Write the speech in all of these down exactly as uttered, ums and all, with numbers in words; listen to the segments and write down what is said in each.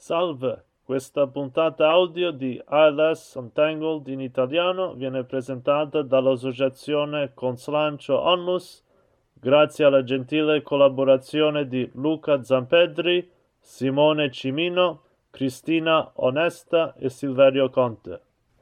Salve, questa puntata audio di A L S Untangled in italiano viene presentata dall'associazione Conslancio Onlus grazie alla gentile collaborazione di Luca Zampedri, Simone Cimino, Cristina Onesta e Silverio Conte.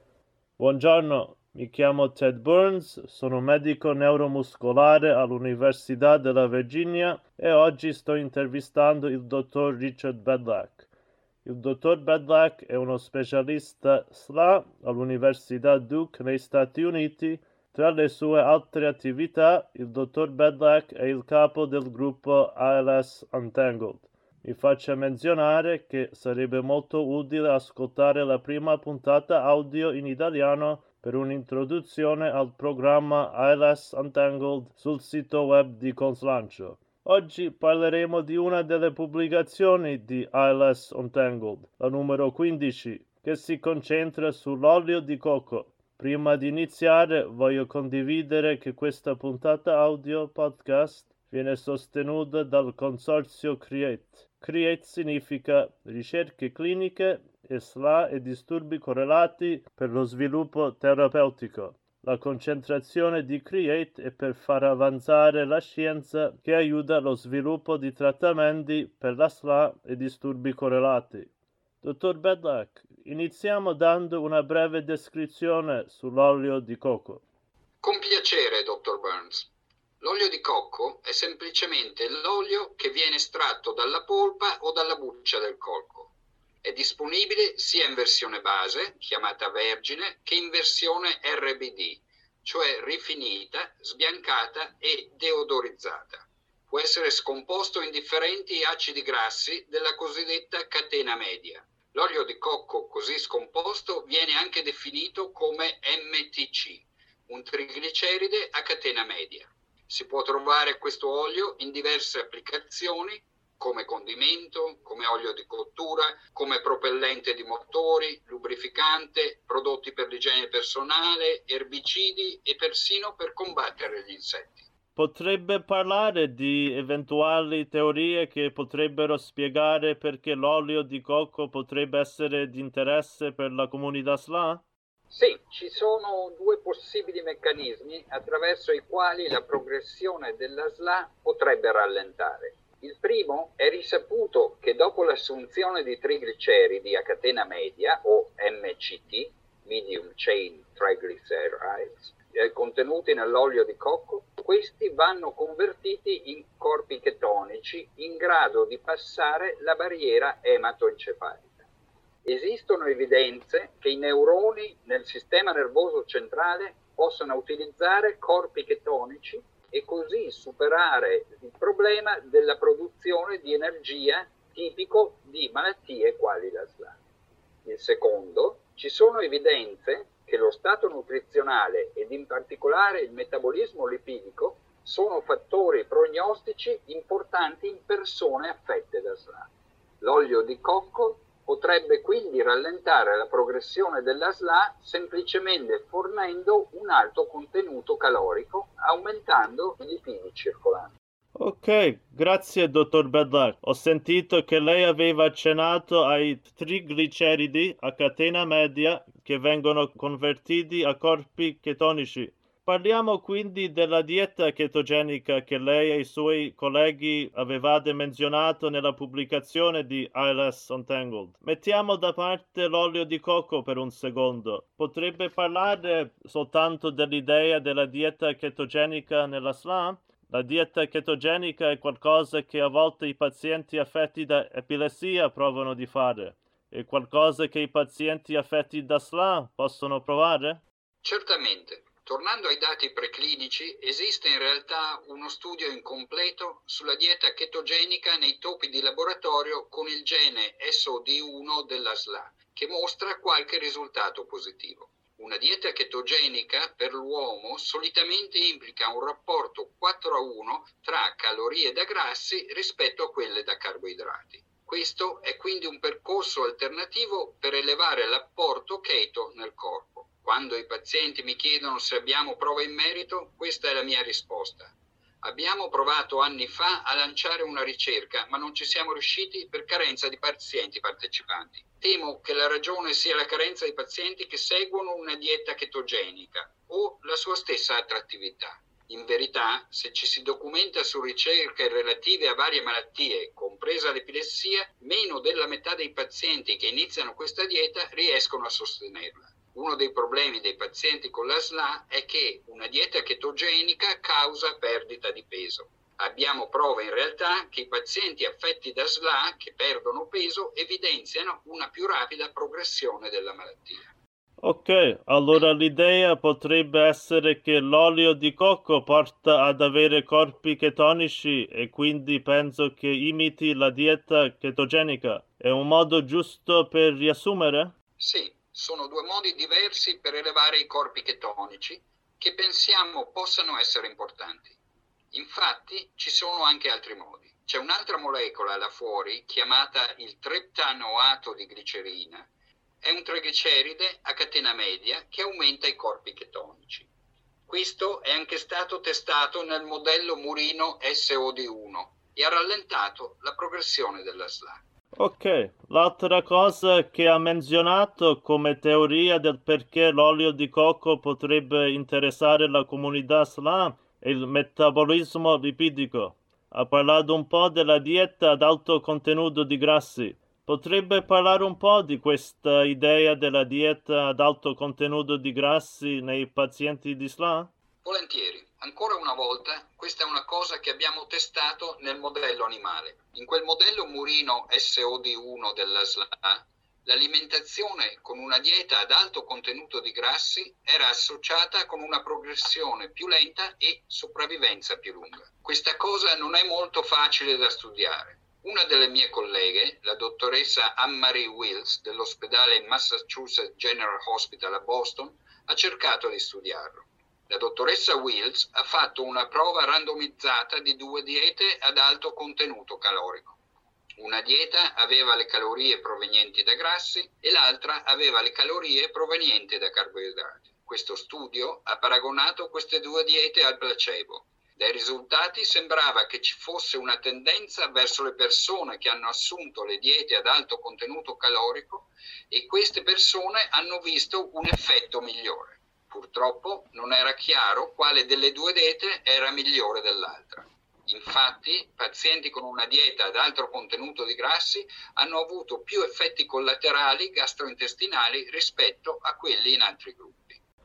Buongiorno, mi chiamo Ted Burns, sono medico neuromuscolare all'Università della Virginia e oggi sto intervistando il dottor Richard Bedlack. Il dottor Bedlack è uno specialista S L A all'Università Duke nei Stati Uniti. Tra le sue altre attività, il dottor Bedlack è il capo del gruppo A L S Untangled. Mi faccia menzionare che sarebbe molto utile ascoltare la prima puntata audio in italiano per un'introduzione al programma A L S Untangled sul sito web di Conslancio. Oggi parleremo di una delle pubblicazioni di A L S Untangled, la numero quindici, che si concentra sull'olio di cocco. Prima di iniziare voglio condividere che questa puntata audio podcast viene sostenuta dal consorzio CREATE. CREATE significa ricerche cliniche e S L A e disturbi correlati per lo sviluppo terapeutico. La concentrazione di CREATE è per far avanzare la scienza che aiuta lo sviluppo di trattamenti per la S L A e disturbi correlati. Dottor Bedlack, iniziamo dando una breve descrizione sull'olio di cocco. Con piacere, dottor Burns. L'olio di cocco è semplicemente l'olio che viene estratto dalla polpa o dalla buccia del cocco. È disponibile sia in versione base, chiamata vergine, che in versione R B D, cioè rifinita, sbiancata e deodorizzata. Può essere scomposto in differenti acidi grassi della cosiddetta catena media. L'olio di cocco così scomposto viene anche definito come M T C, un trigliceride a catena media. Si può trovare questo olio in diverse applicazioni, come condimento, come olio di cottura, come propellente di motori, lubrificante, prodotti per l'igiene personale, erbicidi e persino per combattere gli insetti. Potrebbe parlare di eventuali teorie che potrebbero spiegare perché l'olio di cocco potrebbe essere di interesse per la comunità S L A? Sì, ci sono due possibili meccanismi attraverso i quali la progressione della S L A potrebbe rallentare. Il primo è risaputo che dopo l'assunzione di trigliceridi a catena media, o M C T, Medium Chain Triglycerides, eh, contenuti nell'olio di cocco, questi vanno convertiti in corpi chetonici in grado di passare la barriera ematoencefalica. Esistono evidenze che i neuroni nel sistema nervoso centrale possano utilizzare corpi chetonici e così superare il problema della produzione di energia tipico di malattie quali la S L A. Il secondo, ci sono evidenze che lo stato nutrizionale ed in particolare il metabolismo lipidico sono fattori prognostici importanti in persone affette da S L A. L'olio di cocco potrebbe quindi rallentare la progressione della S L A semplicemente fornendo un alto contenuto calorico, aumentando i lipidi circolanti. Ok, grazie dottor Bedlack. Ho sentito che lei aveva accennato ai trigliceridi a catena media che vengono convertiti a corpi chetonici. Parliamo quindi della dieta chetogenica che lei e i suoi colleghi avevate menzionato nella pubblicazione di A L S Untangled. Mettiamo da parte l'olio di cocco per un secondo. Potrebbe parlare soltanto dell'idea della dieta chetogenica nella S L A? La dieta chetogenica è qualcosa che a volte i pazienti affetti da epilessia provano di fare. È qualcosa che i pazienti affetti da S L A possono provare? Certamente. Tornando ai dati preclinici, esiste in realtà uno studio incompleto sulla dieta chetogenica nei topi di laboratorio con il gene S O D uno della S L A, che mostra qualche risultato positivo. Una dieta chetogenica per l'uomo solitamente implica un rapporto quattro a uno tra calorie da grassi rispetto a quelle da carboidrati. Questo è quindi un percorso alternativo per elevare l'apporto cheto nel corpo. Quando i pazienti mi chiedono se abbiamo prova in merito, questa è la mia risposta. Abbiamo provato anni fa a lanciare una ricerca, ma non ci siamo riusciti per carenza di pazienti partecipanti. Temo che la ragione sia la carenza di pazienti che seguono una dieta chetogenica o la sua stessa attrattività. In verità, se ci si documenta su ricerche relative a varie malattie, compresa l'epilessia, meno della metà dei pazienti che iniziano questa dieta riescono a sostenerla. Uno dei problemi dei pazienti con la S L A è che una dieta chetogenica causa perdita di peso. Abbiamo prove in realtà che i pazienti affetti da S L A che perdono peso evidenziano una più rapida progressione della malattia. Ok, allora l'idea potrebbe essere che l'olio di cocco porta ad avere corpi chetonici e quindi penso che imiti la dieta chetogenica. È un modo giusto per riassumere? Sì, sono due modi diversi per elevare i corpi chetonici che pensiamo possano essere importanti. Infatti ci sono anche altri modi. C'è un'altra molecola là fuori chiamata il triptanoato di glicerina. È un trigliceride a catena media che aumenta i corpi chetonici. Questo è anche stato testato nel modello murino S O D uno e ha rallentato la progressione della S L A. Ok, l'altra cosa che ha menzionato come teoria del perché l'olio di cocco potrebbe interessare la comunità S L A è il metabolismo lipidico. Ha parlato un po' della dieta ad alto contenuto di grassi. Potrebbe parlare un po' di questa idea della dieta ad alto contenuto di grassi nei pazienti di S L A? Volentieri. Ancora una volta, questa è una cosa che abbiamo testato nel modello animale. In quel modello murino S O D uno della S L A, l'alimentazione con una dieta ad alto contenuto di grassi era associata con una progressione più lenta e sopravvivenza più lunga. Questa cosa non è molto facile da studiare. Una delle mie colleghe, la dottoressa Anne-Marie Wills dell'ospedale Massachusetts General Hospital a Boston, ha cercato di studiarlo. La dottoressa Wills ha fatto una prova randomizzata di due diete ad alto contenuto calorico. Una dieta aveva le calorie provenienti da grassi e l'altra aveva le calorie provenienti da carboidrati. Questo studio ha paragonato queste due diete al placebo. Dai risultati sembrava che ci fosse una tendenza verso le persone che hanno assunto le diete ad alto contenuto calorico e queste persone hanno visto un effetto migliore. Purtroppo non era chiaro quale delle due diete era migliore dell'altra. Infatti, pazienti con una dieta ad alto contenuto di grassi hanno avuto più effetti collaterali gastrointestinali rispetto a quelli in altri gruppi.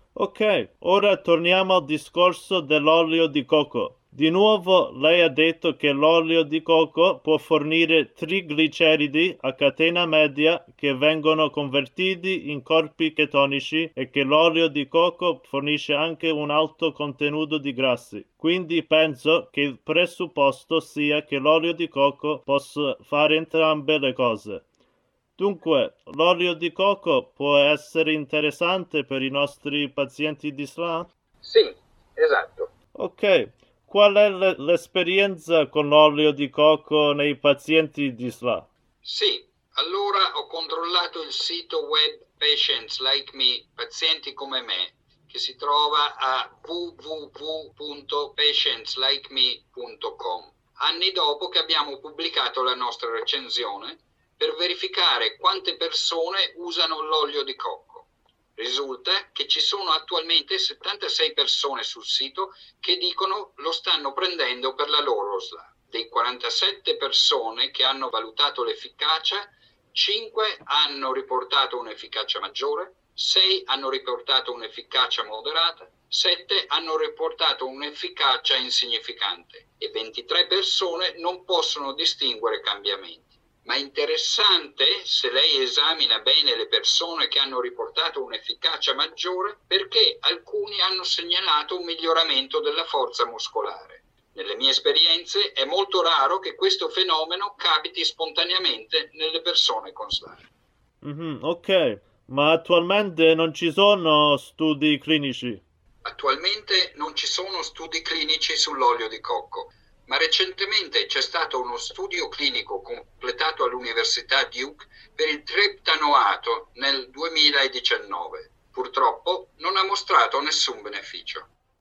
Ok, ora torniamo al discorso dell'olio di cocco. Di nuovo, lei ha detto che l'olio di cocco può fornire trigliceridi a catena media che vengono convertiti in corpi chetonici e che l'olio di cocco fornisce anche un alto contenuto di grassi. Quindi penso che il presupposto sia che l'olio di cocco possa fare entrambe le cose. Dunque, l'olio di cocco può essere interessante per i nostri pazienti di S L A? Sì, esatto. Ok, qual è l- l'esperienza con l'olio di cocco nei pazienti di S L A? Sì, allora ho controllato il sito web Patients Like Me, pazienti come me, che si trova a w w w punto patients like me punto com, anni dopo che abbiamo pubblicato la nostra recensione, per verificare quante persone usano l'olio di cocco. Risulta che ci sono attualmente settantasei persone sul sito che dicono lo stanno prendendo per la loro S L A. Dei quarantasette persone che hanno valutato l'efficacia, cinque hanno riportato un'efficacia maggiore, sei hanno riportato un'efficacia moderata, sette hanno riportato un'efficacia insignificante e ventitré persone non possono distinguere cambiamenti. Ma interessante se lei esamina bene le persone che hanno riportato un'efficacia maggiore, perché alcuni hanno segnalato un miglioramento della forza muscolare. Nelle mie esperienze è molto raro che questo fenomeno capiti spontaneamente nelle persone con S L A. Mhm, ok, ma attualmente non ci sono studi clinici. Attualmente non ci sono studi clinici sull'olio di cocco, ma recentemente c'è stato uno studio clinico completato all'Università Duke per il triptanoato nel duemiladiciannove. Purtroppo non ha mostrato nessun beneficio.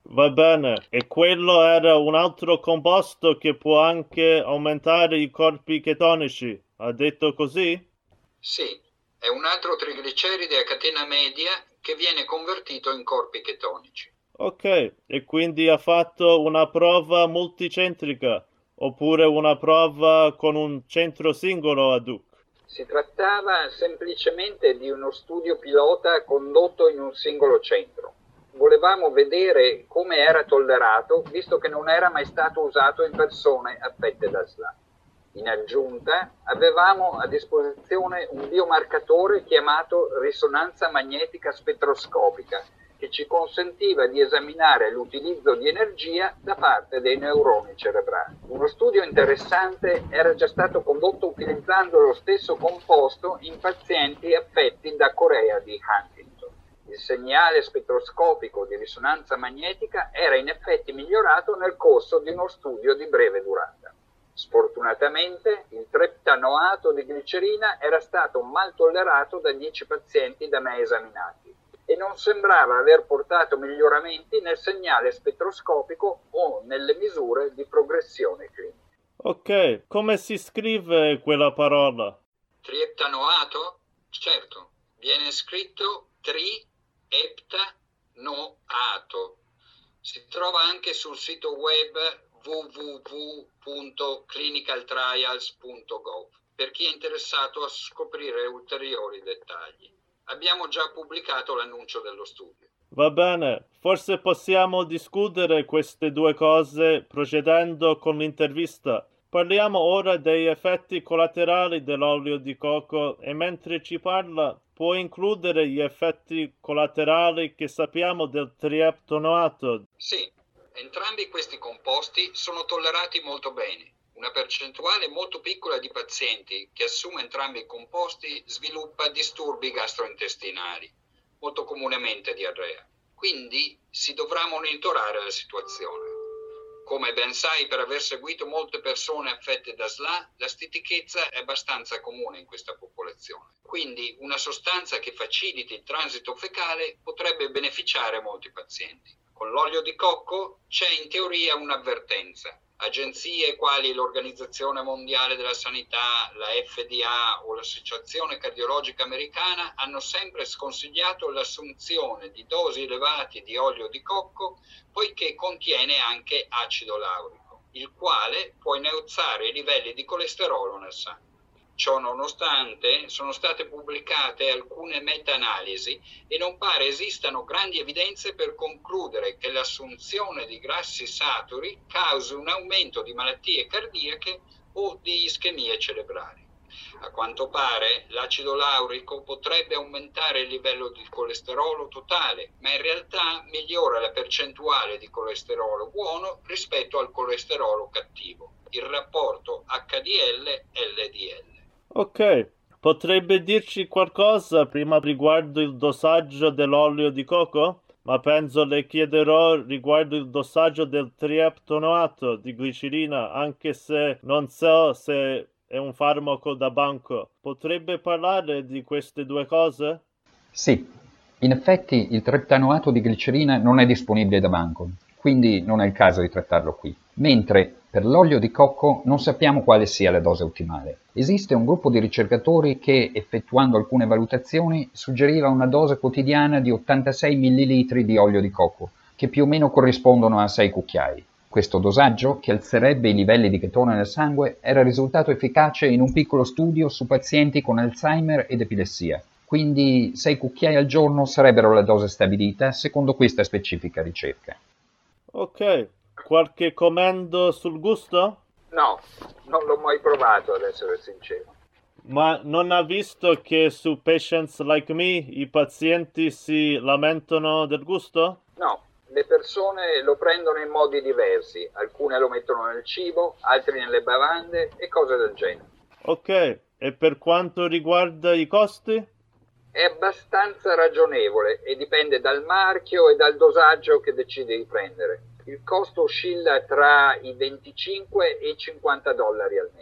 Va bene, e quello era un altro composto che può anche aumentare i corpi chetonici. Ha detto così? Sì, è un altro trigliceride a catena media che viene convertito in corpi chetonici. Ok, e quindi ha fatto una prova multicentrica, oppure una prova con un centro singolo ad hoc? Si trattava semplicemente di uno studio pilota condotto in un singolo centro. Volevamo vedere come era tollerato, visto che non era mai stato usato in persone affette da S L A. In aggiunta, avevamo a disposizione un biomarcatore chiamato risonanza magnetica spettroscopica, che ci consentiva di esaminare l'utilizzo di energia da parte dei neuroni cerebrali. Uno studio interessante era già stato condotto utilizzando lo stesso composto in pazienti affetti da corea di Huntington. Il segnale spettroscopico di risonanza magnetica era in effetti migliorato nel corso di uno studio di breve durata. Sfortunatamente il treptanoato di glicerina era stato mal tollerato da dieci pazienti da me esaminati e non sembrava aver portato miglioramenti nel segnale spettroscopico o nelle misure di progressione clinica. Ok, come si scrive quella parola? Triptanoato? Certo, viene scritto tri-eptanoato. Si trova anche sul sito web w w w punto clinical trials punto gov per chi è interessato a scoprire ulteriori dettagli. Abbiamo già pubblicato l'annuncio dello studio. Va bene, forse possiamo discutere queste due cose procedendo con l'intervista. Parliamo ora degli effetti collaterali dell'olio di cocco e mentre ci parla può includere gli effetti collaterali che sappiamo del trieptanoato. Sì, entrambi questi composti sono tollerati molto bene. Una percentuale molto piccola di pazienti che assume entrambi i composti sviluppa disturbi gastrointestinali, molto comunemente diarrea. Quindi si dovrà monitorare la situazione. Come ben sai, per aver seguito molte persone affette da S L A, la stitichezza è abbastanza comune in questa popolazione. Quindi una sostanza che faciliti il transito fecale potrebbe beneficiare molti pazienti. Con l'olio di cocco c'è in teoria un'avvertenza. Agenzie quali l'Organizzazione Mondiale della Sanità, la F D A o l'Associazione Cardiologica Americana hanno sempre sconsigliato l'assunzione di dosi elevate di olio di cocco poiché contiene anche acido laurico, il quale può innalzare i livelli di colesterolo nel sangue. Ciò nonostante, sono state pubblicate alcune meta-analisi e non pare esistano grandi evidenze per concludere che l'assunzione di grassi saturi causi un aumento di malattie cardiache o di ischemie cerebrali. A quanto pare, l'acido laurico potrebbe aumentare il livello di colesterolo totale, ma in realtà migliora la percentuale di colesterolo buono rispetto al colesterolo cattivo, il rapporto H D L-L D L. Ok, potrebbe dirci qualcosa prima riguardo il dosaggio dell'olio di cocco? Ma penso le chiederò riguardo il dosaggio del trieptanoato di glicerina, anche se non so se è un farmaco da banco. Potrebbe parlare di queste due cose? Sì, in effetti il treptanoato di glicerina non è disponibile da banco, quindi non è il caso di trattarlo qui. Mentre per l'olio di cocco non sappiamo quale sia la dose ottimale. Esiste un gruppo di ricercatori che, effettuando alcune valutazioni, suggeriva una dose quotidiana di ottantasei millilitri di olio di cocco, che più o meno corrispondono a sei cucchiai. Questo dosaggio, che alzerebbe i livelli di chetone nel sangue, era risultato efficace in un piccolo studio su pazienti con Alzheimer ed epilessia. Quindi sei cucchiai al giorno sarebbero la dose stabilita secondo questa specifica ricerca. Ok, qualche commento sul gusto? No, non l'ho mai provato ad essere sincero. Ma non ha visto che su Patients Like Me i pazienti si lamentano del gusto? No, le persone lo prendono in modi diversi, alcune lo mettono nel cibo, altri nelle bevande e cose del genere. Ok, e per quanto riguarda i costi? È abbastanza ragionevole e dipende dal marchio e dal dosaggio che decidi di prendere. Il costo oscilla tra i venticinque e i cinquanta dollari al mese.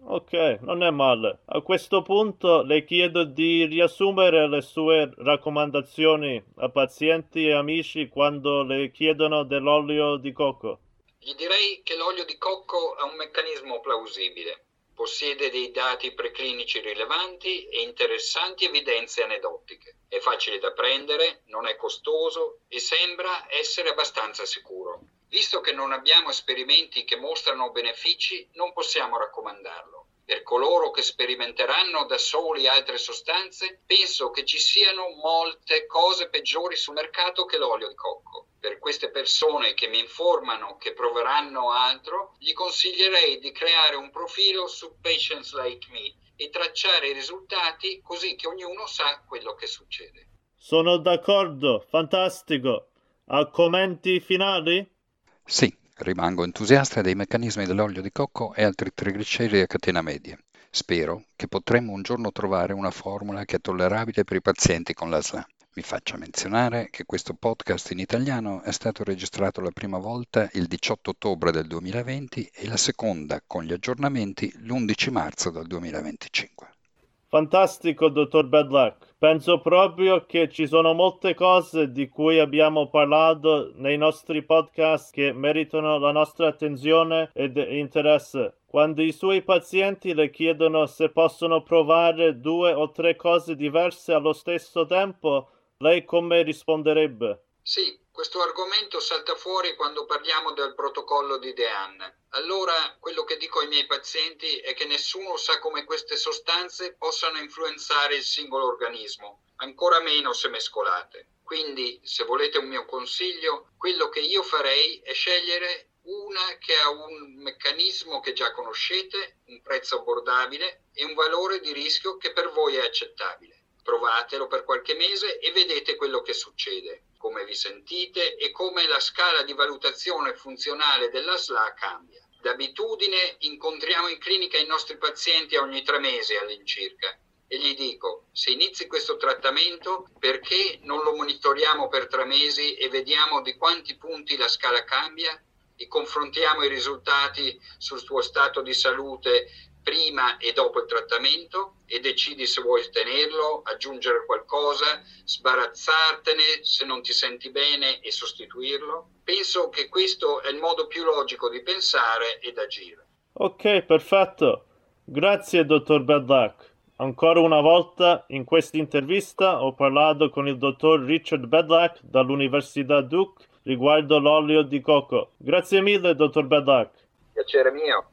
Ok, non è male. A questo punto le chiedo di riassumere le sue raccomandazioni a pazienti e amici quando le chiedono dell'olio di cocco. Gli direi che l'olio di cocco ha un meccanismo plausibile, possiede dei dati preclinici rilevanti e interessanti evidenze aneddotiche. È facile da prendere, non è costoso e sembra essere abbastanza sicuro. Visto che non abbiamo esperimenti che mostrano benefici, non possiamo raccomandarlo. Per coloro che sperimenteranno da soli altre sostanze, penso che ci siano molte cose peggiori sul mercato che l'olio di cocco. Per queste persone che mi informano che proveranno altro, gli consiglierei di creare un profilo su Patients Like Me e tracciare i risultati così che ognuno sa quello che succede. Sono d'accordo, fantastico. Ha commenti finali? Sì, rimango entusiasta dei meccanismi dell'olio di cocco e altri trigliceridi a catena media. Spero che potremo un giorno trovare una formula che è tollerabile per i pazienti con la S L A. Mi faccia menzionare che questo podcast in italiano è stato registrato la prima volta il diciotto ottobre del duemilaventi e la seconda, con gli aggiornamenti, l'undici marzo del duemilaventicinque. Fantastico, dottor Bedlak. Penso proprio che ci sono molte cose di cui abbiamo parlato nei nostri podcast che meritano la nostra attenzione ed interesse. Quando i suoi pazienti le chiedono se possono provare due o tre cose diverse allo stesso tempo, lei come risponderebbe? Sì, questo argomento salta fuori quando parliamo del protocollo di Dehaene. Allora, quello che dico ai miei pazienti è che nessuno sa come queste sostanze possano influenzare il singolo organismo, ancora meno se mescolate. Quindi, se volete un mio consiglio, quello che io farei è scegliere una che ha un meccanismo che già conoscete, un prezzo abbordabile e un valore di rischio che per voi è accettabile. Provatelo per qualche mese e vedete quello che succede, come vi sentite e come la scala di valutazione funzionale della S L A cambia. D'abitudine incontriamo in clinica i nostri pazienti ogni tre mesi all'incirca e gli dico, se inizi questo trattamento, perché non lo monitoriamo per tre mesi e vediamo di quanti punti la scala cambia e confrontiamo i risultati sul tuo stato di salute prima e dopo il trattamento e decidi se vuoi tenerlo, aggiungere qualcosa, sbarazzartene se non ti senti bene e sostituirlo. Penso che questo è il modo più logico di pensare ed agire. Ok, perfetto. Grazie, dottor Bedlak. Ancora una volta in questa intervista ho parlato con il dottor Richard Bedlak dall'Università Duke riguardo l'olio di cocco. Grazie mille, dottor Bedlak. Piacere mio.